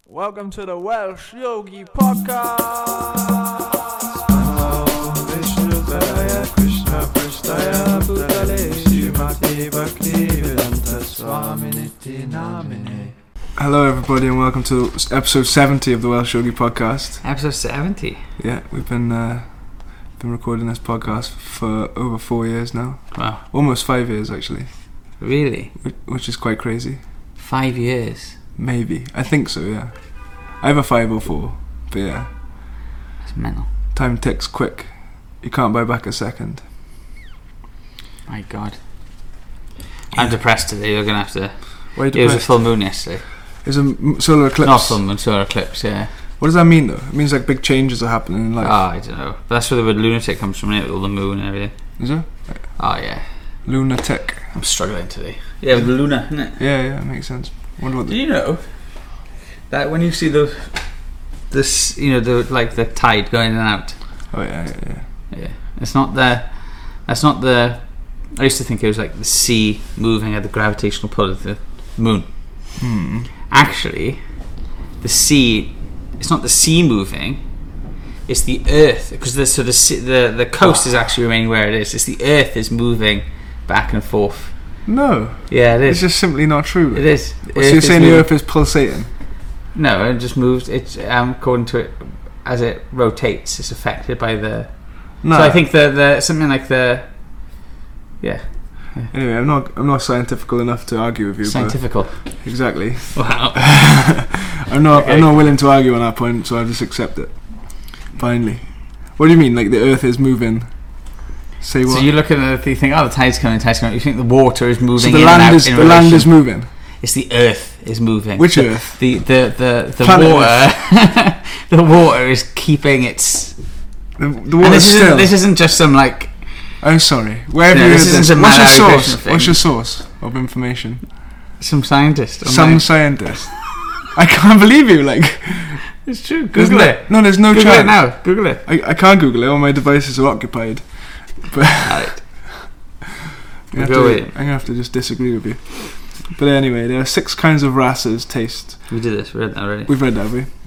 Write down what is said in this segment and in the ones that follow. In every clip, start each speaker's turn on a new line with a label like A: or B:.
A: Welcome to the Welsh Yogi Podcast. Hello everybody and welcome to episode 70 of the Welsh Yogi Podcast.
B: Episode 70?
A: Yeah, we've been recording this podcast for over 4 years now.
B: Wow.
A: Almost 5 years actually.
B: Really?
A: Which is quite crazy.
B: 5 years?
A: Maybe. I think so, yeah. Either 5 or 4, but yeah.
B: That's mental.
A: Time ticks quick. You can't buy back a second.
B: My God. I'm depressed today. You're going to have to...
A: Why are you
B: It was a
A: depressed?
B: full moon yesterday.
A: It was a solar eclipse.
B: Not full moon, solar eclipse, yeah.
A: What does that mean though? It means like big changes are happening in life.
B: I don't know. But that's where the word lunatic comes from, with all the moon and everything.
A: Is it?
B: Oh, yeah.
A: Lunatic.
B: I'm struggling today. Yeah, with the Luna, isn't it?
A: Yeah, it makes sense. Wonder what
B: Do you know that when you see the tide going in and out?
A: Oh yeah.
B: Yeah. That's not the... I used to think it was like the sea moving at the gravitational pull of the moon. Actually, the sea... It's not the sea moving. It's the earth, because the coast is actually remaining where it is. It's the earth is moving back and forth.
A: No.
B: Yeah, it is.
A: It's just simply not true.
B: It is.
A: So you're saying the earth is pulsating?
B: No, it just moves. It's according to it, as it rotates, it's affected by the...
A: No.
B: So I think the something like the... Yeah.
A: Anyway, I'm not scientifical enough to argue with you.
B: Scientifical.
A: But exactly.
B: Wow.
A: I'm not willing to argue on that point, so I just accept it. Finally. What do you mean? Like the earth is moving? Say what?
B: So you look at it, you think, oh, the tide's coming. You think the water is moving.
A: So the
B: in
A: land
B: and out
A: is
B: in
A: the land
B: relation.
A: is moving.
B: It's the earth is moving.
A: Which earth?
B: The
A: Planet
B: water. The water is keeping its.
A: The water still.
B: This isn't just some like.
A: I'm sorry. Where have you heard this? What's your source? What's your source of information?
B: Some scientist.
A: Scientist. I can't believe you. Like,
B: it's true. Google it.
A: No, there's no
B: Google
A: chance.
B: it now. Google it.
A: I can't Google it. All my devices are occupied. But
B: Right.
A: I'm gonna have to just disagree with you. But anyway, there are 6 kinds of Rass's taste.
B: We did this. We read that already.
A: We've read that, have we?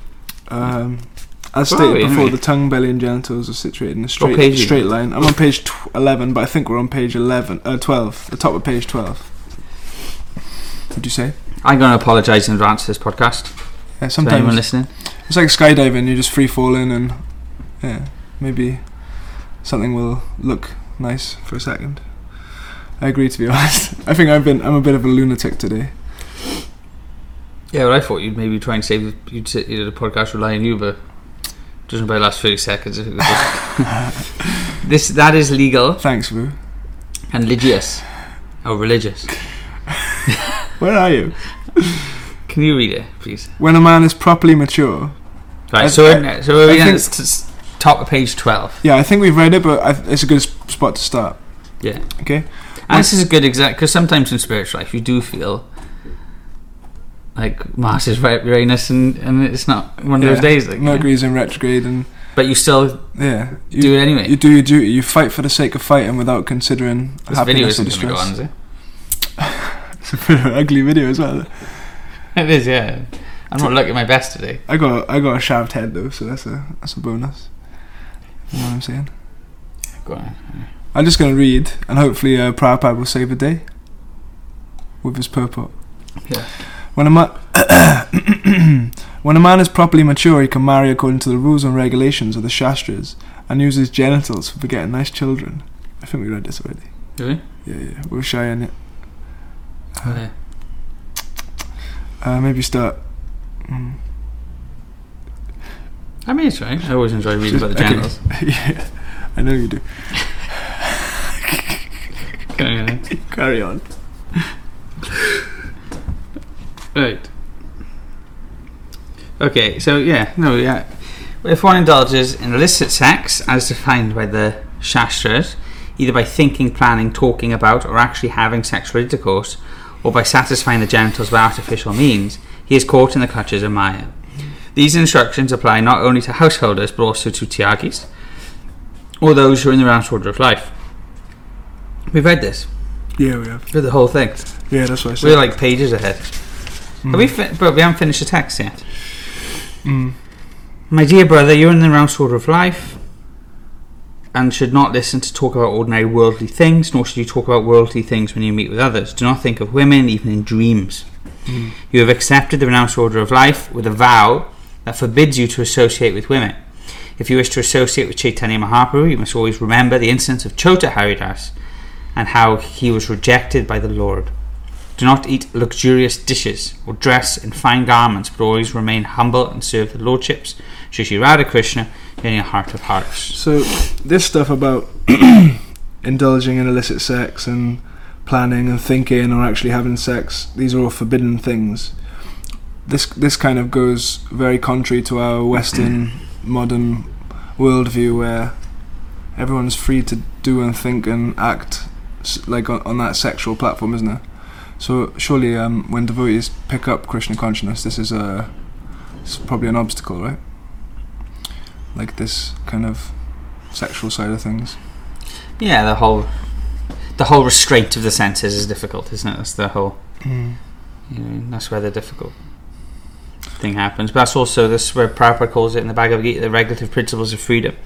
A: As
B: Where
A: stated
B: are we,
A: before,
B: anyway?
A: the tongue, belly, and genitals are situated in a
B: What page are you
A: straight line. I'm on page 11, but I think we're on page 12. The top of page 12. What'd you say?
B: I'm going to apologise in advance for this podcast.
A: Yeah,
B: To anyone
A: sometimes
B: listening.
A: it's like skydiving. You just free falling, and yeah, maybe something will look nice for a second. I agree, to be honest. I think I'm a bit of a lunatic today.
B: Yeah, well, I thought you'd maybe try and save. You did a podcast relying on you, but judging by the last 30 seconds, it was that is legal
A: Thanks, Boo.
B: and religious. Oh, religious.
A: Where are you?
B: Can you read it, please?
A: When a man is properly mature.
B: Right.
A: I
B: So we're
A: think-
B: top of page 12.
A: Yeah, I think we've read it, but it's a good spot to start.
B: Yeah.
A: Okay.
B: And this is a good exact because sometimes in spiritual life you do feel like Mars is Uranus and it's not one of those days. Like,
A: Mercury's in retrograde, and
B: but you still
A: yeah, you
B: do it anyway.
A: You do your duty. You fight for the sake of fighting without considering
B: This video
A: happiness or
B: isn't going to go on,
A: distress.
B: is it?
A: It's a bit of an ugly video as well.
B: It is, yeah. I'm not looking my best today.
A: I got a shaved head though, so that's a bonus. You know what I'm saying?
B: Go on.
A: I'm just gonna read, and hopefully Prabhupada will save the day with his purport.
B: Yeah.
A: When a man is properly mature, he can marry according to the rules and regulations of the Shastras and use his genitals for begetting nice children. I think we read this already.
B: Really?
A: Yeah. We're shy on it.
B: Yeah.
A: Maybe start.
B: I mean, it's right. I always enjoy reading about the genitals.
A: Yeah, I know you do.
B: Okay.
A: Carry on.
B: Right. Okay, so yeah. If one indulges in illicit sex, as defined by the Shastras, either by thinking, planning, talking about, or actually having sexual intercourse, or by satisfying the genitals by artificial means, he is caught in the clutches of Maya. These instructions apply not only to householders, but also to Tyagis, or those who are in the round order of life. We've read this.
A: Yeah, we have.
B: Read the whole thing.
A: Yeah, that's what I said.
B: We're like pages ahead. But we haven't finished the text yet.
A: Mm.
B: My dear brother, you're in the round order of life, and should not listen to talk about ordinary worldly things, nor should you talk about worldly things when you meet with others. Do not think of women even in dreams. You have accepted the renounced order of life with a vow that forbids you to associate with women. If you wish to associate with Chaitanya Mahaprabhu, you must always remember the instance of Chota Haridas and how he was rejected by the Lord. Do not eat luxurious dishes or dress in fine garments, but always remain humble and serve the lordships, Shri Shri Radha Krishna, in your heart of hearts.
A: So this stuff about indulging in illicit sex and planning and thinking or actually having sex, these are all forbidden things. This kind of goes very contrary to our Western modern worldview, where everyone's free to do and think and act like on that sexual platform, isn't it? So surely when devotees pick up Krishna consciousness, this is it's probably an obstacle, right? Like this kind of sexual side of things.
B: Yeah, the whole restraint of the senses is difficult, isn't it? That's the whole. That's where the difficult thing happens. But that's also where Prabhupada calls it in the Bhagavad Gita, the regulative principles of freedom.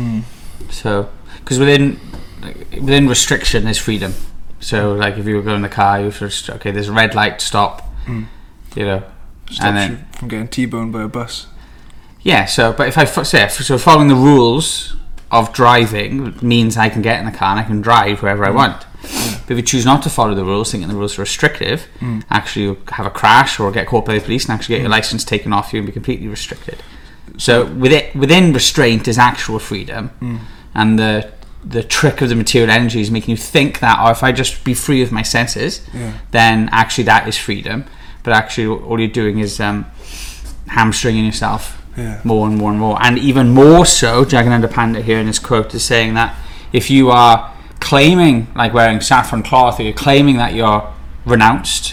B: So, because within restriction is freedom. So, like if you were going in the car, you should there's a red light, stop.
A: Stops you from getting T-boned by a bus.
B: Yeah. So, but if following the rules of driving means I can get in the car and I can drive wherever I want. Yeah. But if you choose not to follow the rules, thinking the rules are restrictive, actually you'll have a crash or get caught by the police and actually get your license taken off you and be completely restricted. So within restraint is actual freedom, and the trick of the material energy is making you think that, if I just be free of my senses, then actually that is freedom. But actually all you're doing is hamstringing yourself more and more and more. And even more so, Jagannatha Pandit here in his quote is saying that if you are claiming, like wearing saffron cloth, or you're claiming that you're renounced,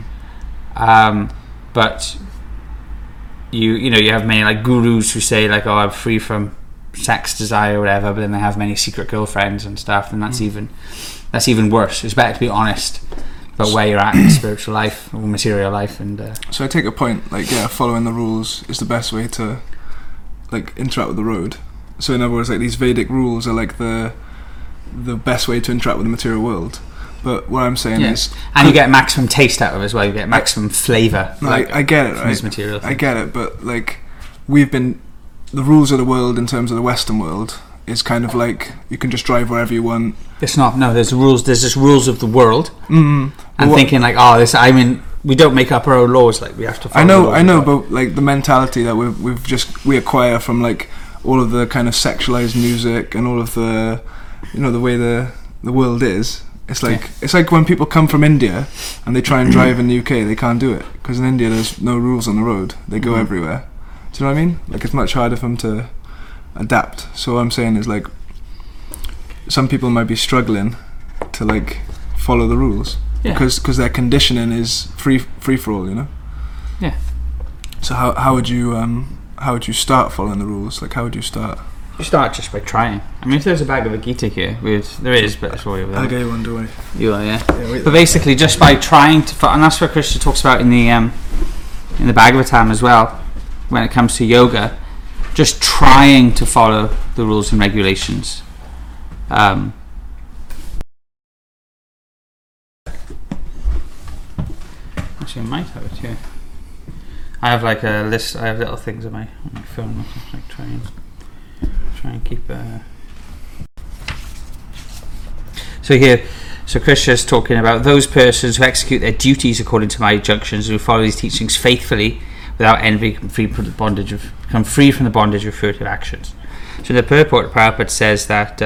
B: but you have many like gurus who say like, I'm free from sex desire or whatever, but then they have many secret girlfriends and stuff, and that's even worse. It's better to be honest about where you're at in spiritual life or material life. And
A: so I take a point, like following the rules is the best way to like interact with the road. So in other words, like these Vedic rules are like the best way to interact with the material world. But what I'm saying is,
B: and you get maximum taste out of it as well. You get maximum flavour.
A: No, I get it, right?
B: These material things.
A: I get it, but like the rules of the world in terms of the Western world is kind of like you can just drive wherever you want.
B: It's not. No, there's rules. There's just rules of the world. And thinking like, we don't make up our own laws. Like we have to follow.
A: I know, but like the mentality that we acquire from like all of the kind of sexualized music and all of the, the way the world is. It's like when people come from India and they try and drive in the UK, they can't do it because in India there's no rules on the road. They go everywhere. Do you know what I mean? Like it's much harder for them to adapt. So what I'm saying is like some people might be struggling to like follow the rules because their conditioning is free for all.
B: Yeah.
A: So how would you start following the rules? Like how would you start?
B: You start just by trying. I mean, if there's a Bhagavad Gita here, there is, but it's all over there.
A: I'll get you one, do I?
B: You are, yeah. But basically, just by trying to, and that's what Krishna talks about in the Bhagavatam as well, when it comes to yoga, just trying to follow the rules and regulations. Actually, I might have it here. I have like a list. I have little things on my phone. Like try and keep. So Krishna is talking about those persons who execute their duties according to my injunctions, who follow these teachings faithfully, without envy, become free from the bondage of furtive actions. So the purport, Prabhupada says that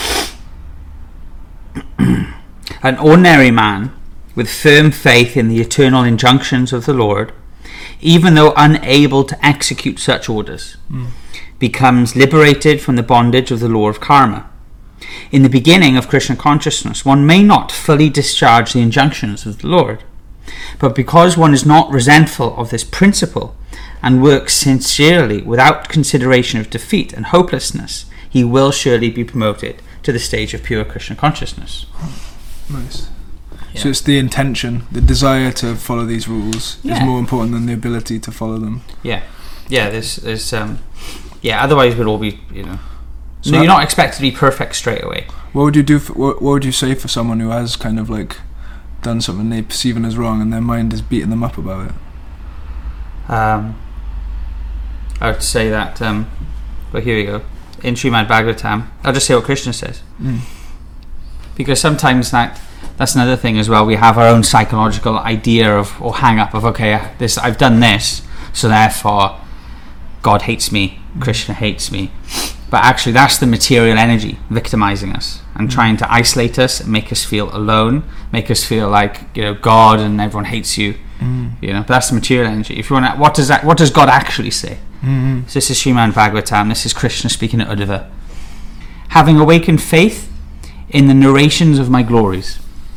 B: an ordinary man with firm faith in the eternal injunctions of the Lord, even though unable to execute such orders, becomes liberated from the bondage of the law of karma. In the beginning of Krishna consciousness, one may not fully discharge the injunctions of the Lord, but because one is not resentful of this principle and works sincerely without consideration of defeat and hopelessness, he will surely be promoted to the stage of pure Krishna consciousness.
A: Nice. So it's the intention, the desire to follow these rules is
B: Yeah.
A: more important than the ability to follow them.
B: Yeah. There's otherwise we'd all be,
A: So
B: So you're not expected to be perfect straight away.
A: What would you do? What would you say for someone who has kind of like done something they perceive as wrong and their mind is beating them up about it?
B: I would say that. Well, here we go. In Srimad Bhagavatam, I'll just say what Krishna says, because sometimes that's another thing as well. We have our own psychological idea of or hang up of I've done this, so therefore God hates me, Krishna hates me. But actually, that's the material energy victimizing us and trying to isolate us and make us feel alone, make us feel like God and everyone hates you. But that's the material energy. If you want, what does God actually say? So this is Srimad Bhagavatam. This is Krishna speaking to Uddhava. Having awakened faith in the narrations of my glories,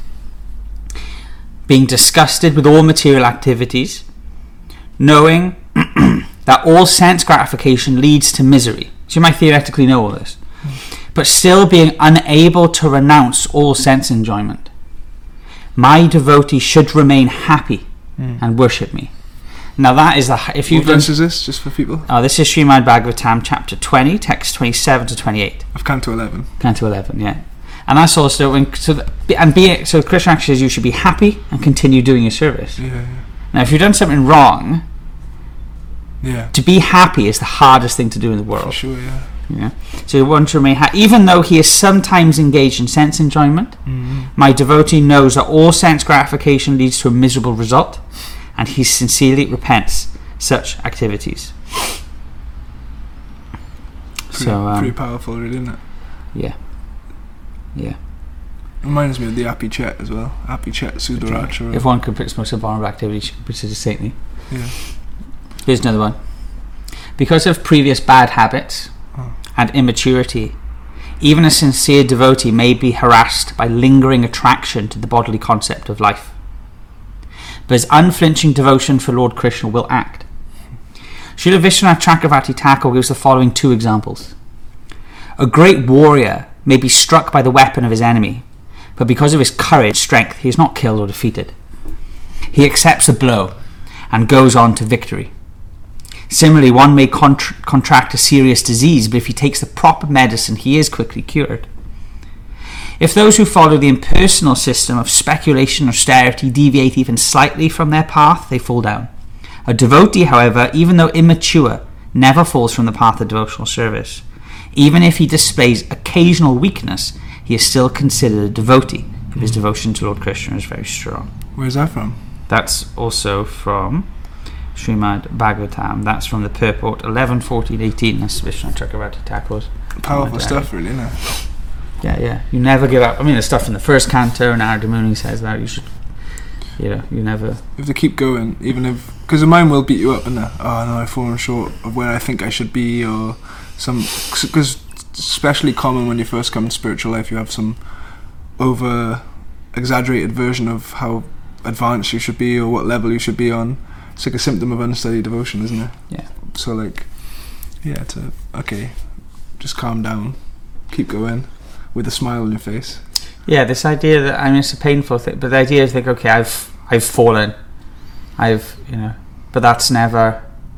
B: being disgusted with all material activities, knowing that all sense gratification leads to misery. So you might theoretically know all this, but still being unable to renounce all sense enjoyment, my devotee should remain happy and worship me. Now that is if you've
A: What verse is this, just for people?
B: this is Srimad Bhagavatam chapter 20, text 27 to 28.
A: Of Canto 11.
B: Canto 11, yeah. And that's also so Krishna actually says you should be happy and continue doing your service.
A: Yeah.
B: Now if you've done something wrong,
A: Yeah.
B: to be happy is the hardest thing to do in the world.
A: For sure, yeah.
B: Yeah. So you want to remain happy. Even though he is sometimes engaged in sense enjoyment, my devotee knows that all sense gratification leads to a miserable result, and he sincerely repents such activities.
A: Pretty powerful, really, isn't it?
B: Yeah.
A: Reminds me of the Happy Chet as well. Happy Chet Sudaracha.
B: If one could put most abominable activity, she could consider saintly.
A: Yeah.
B: Here's another one. Because of previous bad habits and immaturity, even a sincere devotee may be harassed by lingering attraction to the bodily concept of life. But his unflinching devotion for Lord Krishna will act. Srila Vishwanath Chakravarti Thakur gives the following two examples. A great warrior may be struck by the weapon of his enemy, but because of his courage and strength, he is not killed or defeated. He accepts a blow and goes on to victory. Similarly, one may contract a serious disease, but if he takes the proper medicine, he is quickly cured. If those who follow the impersonal system of speculation or austerity deviate even slightly from their path, they fall down. A devotee, however, even though immature, never falls from the path of devotional service. Even if he displays occasional weakness, he is still considered a devotee if his devotion to Lord Krishna is very strong.
A: Where's that from?
B: That's also from Srimad Bhagavatam. That's from the purport 11:14-18. That's Vishwanath Chakravarti Thakur's.
A: Powerful stuff, really, isn't it?
B: Yeah. You never give up. I mean, the stuff in the first canto, and Narada Muni says that you should. You never.
A: You have to keep going, even if, because the mind will beat you up, isn't it? Oh no, I've fallen short of where I think I should be, or because especially common when you first come to spiritual life, you have some over exaggerated version of how advanced you should be or what level you should be on. It's like a symptom of unsteady devotion, isn't it?
B: Yeah.
A: So just calm down, keep going with a smile on your face.
B: Yeah, this idea that it's a painful thing, but the idea is like, okay, I've fallen, but that's never,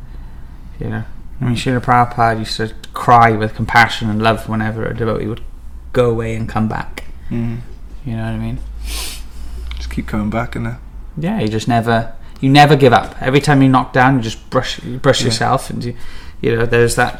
B: Srila Prabhupada used to cry with compassion and love whenever a devotee would go away and come back. You know what I mean?
A: Just keep coming back, innit?
B: Yeah, you never give up. Every time you knock down, you just brush yourself, and there's that.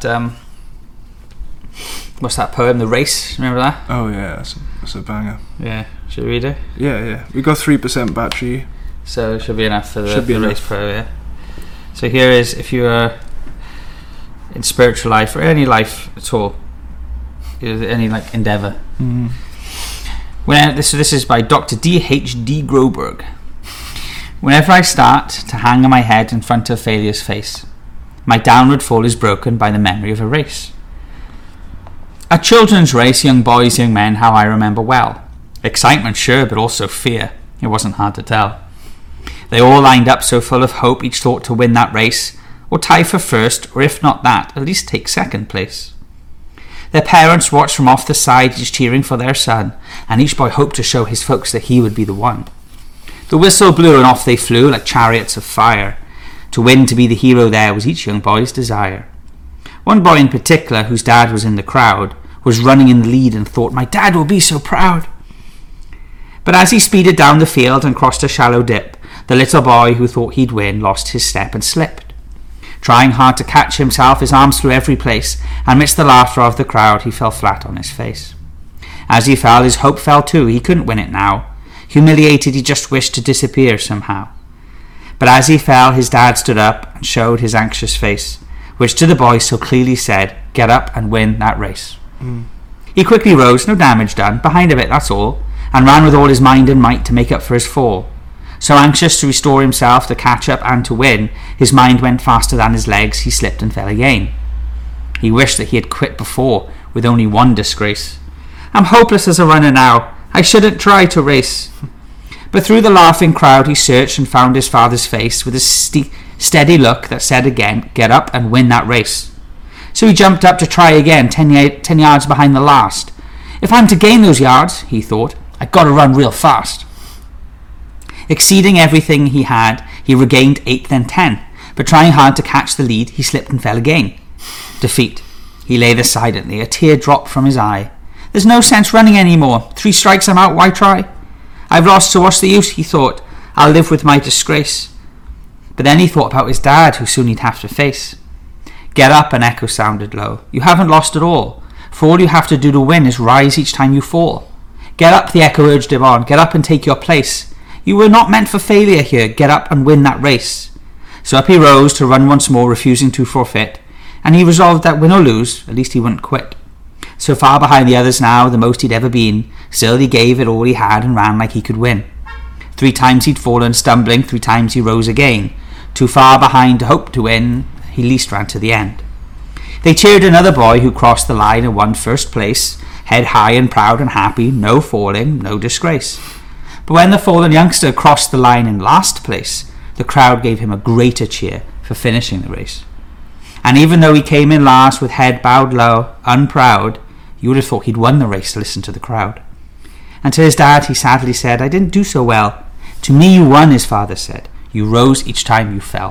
B: What's that poem? The Race. Remember that?
A: Oh yeah, that's a banger.
B: Yeah, should we read it?
A: Yeah. We got 3% battery,
B: so it should be enough for the
A: enough.
B: Race poem. Yeah. So here is, if you are in spiritual life or any life at all, any endeavor. This is by Dr. D.H.D. Groberg. Whenever I start to hang on my head in front of failure's face, my downward fall is broken by the memory of a race. A children's race, young boys, young men, how I remember well. Excitement, sure, but also fear. It wasn't hard to tell. They all lined up so full of hope, each thought to win that race, or tie for first, or if not that, at least take second place. Their parents watched from off the side, each cheering for their son, and each boy hoped to show his folks that he would be the one. The whistle blew and off they flew like chariots of fire. To win to be the hero there was each young boy's desire. One boy in particular, whose dad was in the crowd, was running in the lead and thought, "My dad will be so proud." But as he speeded down the field and crossed a shallow dip, the little boy who thought he'd win lost his step and slipped. Trying hard to catch himself, his arms flew every place, and amidst the laughter of the crowd he fell flat on his face. As he fell, his hope fell too. He couldn't win it now. Humiliated, he just wished to disappear somehow. But as he fell, his dad stood up and showed his anxious face, which to the boy so clearly said, "Get up and win that race." He quickly rose, no damage done, behind a bit, that's all, and ran with all his mind and might to make up for his fall. So anxious to restore himself, to catch up and to win, his mind went faster than his legs, he slipped and fell again. He wished that he had quit before, with only one disgrace. "I'm hopeless as a runner now, I shouldn't try to race." But through the laughing crowd he searched and found his father's face, with a steady look that said again, "Get up and win that race." So he jumped up to try again, 10 yards behind the last. "If I'm to gain those yards," he thought, "I've got to run real fast." Exceeding everything he had, he regained 8th and 10, but trying hard to catch the lead, he slipped and fell again. Defeat. He lay there silently, a tear dropped from his eye. "There's no sense running any more. 3 strikes, I'm out, why try? I've lost, so what's the use?" he thought. "I'll live with my disgrace." But then he thought about his dad, who soon he'd have to face. "Get up," an echo sounded low. "You haven't lost at all, for all you have to do to win is rise each time you fall." "Get up," the echo urged him on. "Get up and take your place. You were not meant for failure here. Get up and win that race." So up he rose to run once more, refusing to forfeit, and he resolved that win or lose, at least he wouldn't quit. So far behind the others now, the most he'd ever been, still he gave it all he had and ran like he could win. 3 times he'd fallen, stumbling, 3 times he rose again. Too far behind to hope to win, he least ran to the end. They cheered another boy who crossed the line and won first place, head high and proud and happy, no falling, no disgrace. But when the fallen youngster crossed the line in last place, the crowd gave him a greater cheer for finishing the race. And even though he came in last with head bowed low, unproud, you would have thought he'd won the race to listen to the crowd. And to his dad he sadly said, "I didn't do so well." "To me you won," his father said. "You rose each time you fell."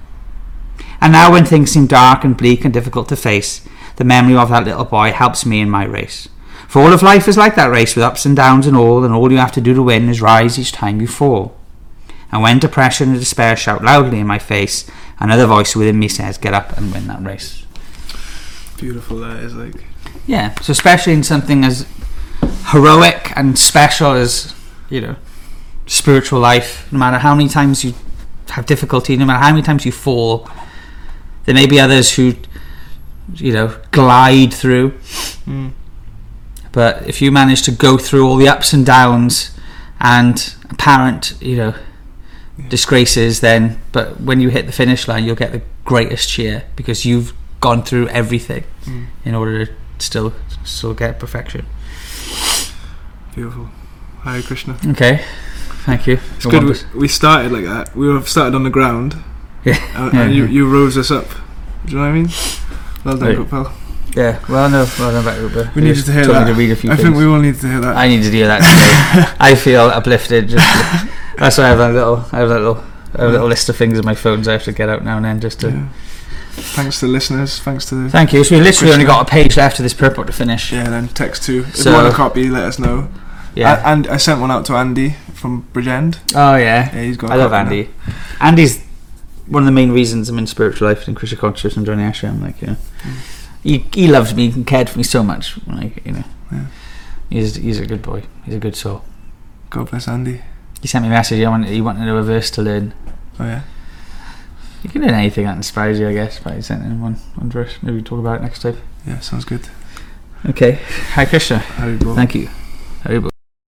B: And now when things seem dark and bleak and difficult to face, the memory of that little boy helps me in my race. For all of life is like that race, with ups and downs and all you have to do to win is rise each time you fall. And when depression and despair shout loudly in my face, another voice within me says, "Get up and win that race."
A: Beautiful that is, like.
B: Yeah, so especially in something as heroic and special as, spiritual life, no matter how many times you have difficulty, no matter how many times you fall, there may be others who, glide through. But if you manage to go through all the ups and downs and apparent, disgraces, then, but when you hit the finish line, you'll get the greatest cheer because you've gone through everything in order to still get perfection.
A: Beautiful. Hare Krishna.
B: Okay, thank you.
A: It's good. We started like that. We were started on the ground.
B: Yeah.
A: And you rose us up. Do you know what I mean? Well done, Gopal.
B: Yeah, well done about Uber.
A: We needed to hear that.
B: To read a few
A: I
B: things.
A: think we all needed to hear that.
B: I needed to hear that today. I feel uplifted. That's why I have a little list of things in my phones I have to get out now and then just to.
A: Yeah. Thanks to the listeners.
B: Thank you. So we literally only got a page left of this purport to finish.
A: Yeah, then text 2. If you want a copy, let us know.
B: Yeah.
A: And I sent one out to Andy from Bridgend.
B: Oh yeah.
A: Yeah, he's got.
B: I love Andy. Now. Andy's one of the main reasons I'm in spiritual life and Krishna consciousness and joining ashram. He loves me and cared for me so much. Yeah. He's a good boy. He's a good soul.
A: God bless Andy.
B: He sent me a message. He wanted to know a verse to learn.
A: Oh yeah.
B: You can learn anything that inspires you, I guess. But he sent in one verse. Maybe we'll talk about it next time.
A: Yeah, sounds good.
B: Okay. Hare Krishna.
A: Hare Bol.
B: Thank you. Hare Bol.